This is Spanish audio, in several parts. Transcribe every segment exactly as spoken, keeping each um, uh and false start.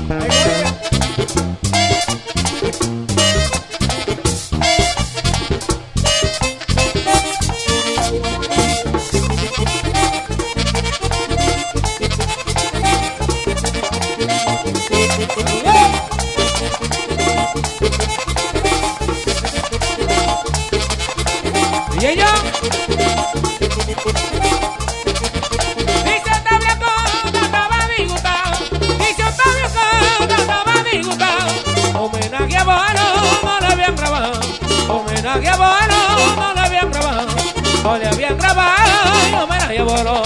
Y ella dice Octavio Costa estaba disgustado, dice Octavio Costa estaba disgustado. Homenaje a Bono no le habían grabado, homenaje a Bono no le habían grabado, no le habían grabado y homenaje a Bono.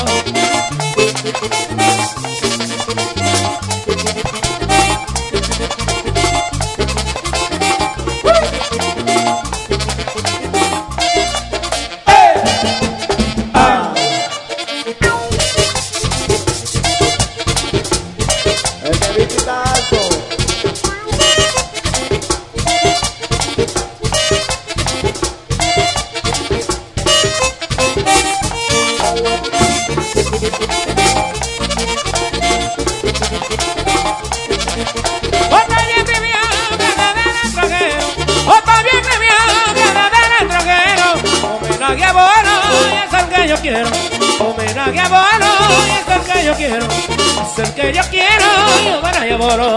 Homenaje a Bono y es el que yo quiero, homenaje a Bono y es el que yo quiero, es el que yo quiero y homenaje a Bono.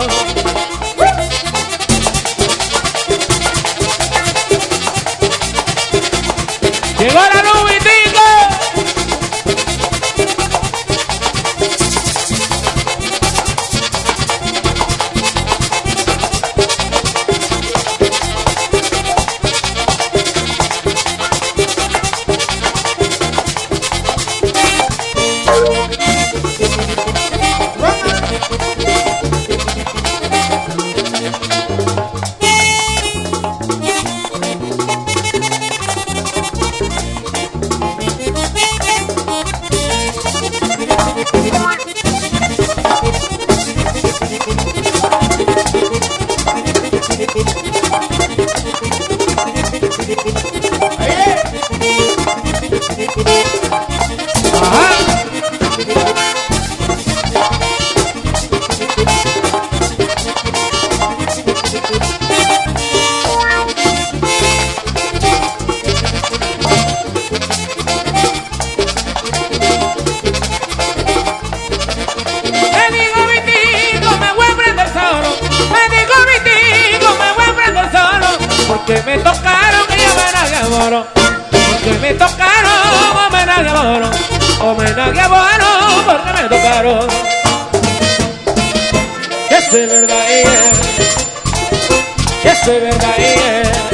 Llegó la nubitico. Porque me tocaron y homenaje a Bono, porque me tocaron homenaje a Bono, homenaje a Bono, porque me tocaron. Que es verdad, yeah. Que es verdad, yeah.